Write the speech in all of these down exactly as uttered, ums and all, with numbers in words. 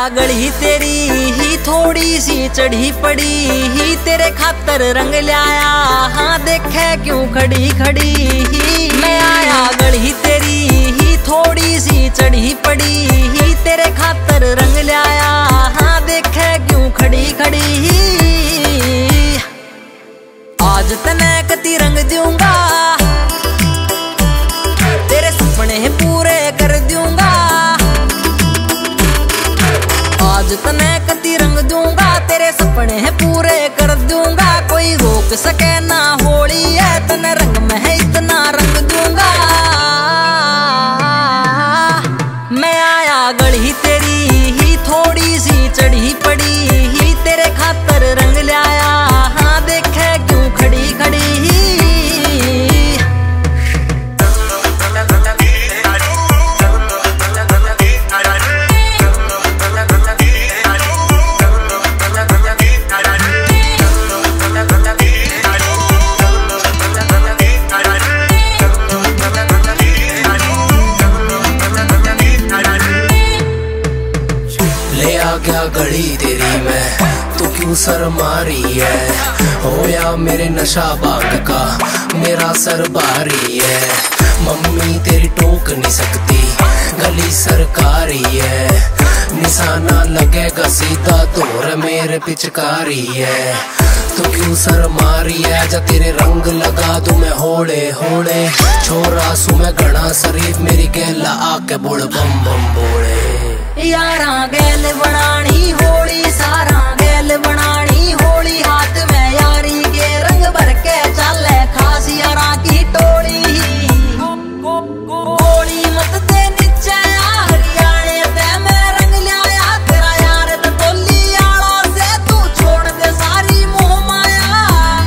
गली तेरी ही थोड़ी सी चढ़ी पड़ी ही, तेरे खातर रंग लाया हाँ देखे क्यों खड़ी खड़ी ही। मैं आया गली तेरी ही थोड़ी सी चढ़ी पड़ी ही, तेरे खातर रंग लाया हाँ देखे क्यों खड़ी खड़ी ही। आज तने कती रंग दूंगा, तेरे सपने पूरे कर दूंगा। आज तने कती रंग दूंगा, तेरे सपने पूरे कर दूंगा। कोई रोक सके ना होली है, तने रंग में है इतना रंग दूंगा। मैं आया गली तेरी ही थोड़ी सी चढ़ी पड़ी ही, तेरे खातर रंग लाया हाँ देखे क्यों खड़ी खड़ी ही। क्या घड़ी तेरी में तू क्यों सर मारी है, होया मेरे नशा बाग का मेरा सर भारी है। मम्मी तेरी टोक नहीं सकती गली सरकारी है, निशाना लगेगा सीधा तोर मेरे पिचकारी है। तू क्यों सर मारी है, जा तेरे रंग लगा दूं मैं होले होले। छोरा सु मैं घना शरीफ मेरी गैला आके बोल बम बम बोले। यारा गैल बनानी होली सारा गैल बनानी होली, हाथ में यारी के रंग भर के चले खास यारा की टोली। गोली मत दे नीचे हरियाणे ते मैं रंग लाया तेरा यार टोली आला से, तू छोड़ दे सारी मोह माया।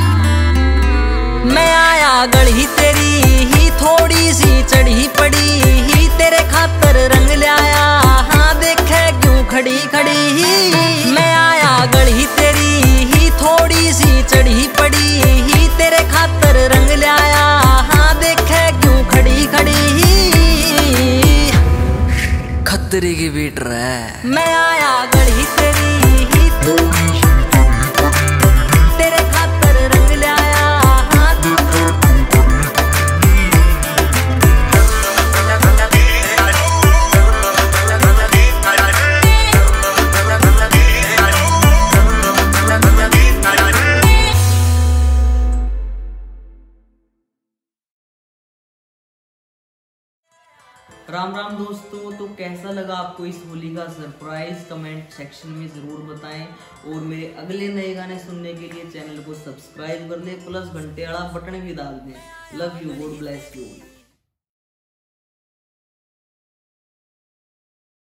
मैं आया गली तेरी ही थोड़ी सी चढ़ी पड़ी ही, तेरे खातर रंग लाया खड़ी खड़ी ही। मैं आया गली तेरी ही थोड़ी सी चढ़ी पड़ी ही, तेरे खातर रंग लाया हाँ देखे क्यों खड़ी खड़ी ही। खतरे की बीट रहा। मैं आया गली तेरी ही थोड़ी सी तेरे खातर रंग लाया हाँ। राम राम दोस्तों, तो कैसा लगा आपको इस होली का सरप्राइज कमेंट सेक्शन में ज़रूर बताएं। और मेरे अगले नए गाने सुनने के लिए चैनल को सब्सक्राइब कर लें, प्लस घंटे वाला बटन भी डाल दें। Love you, God bless you.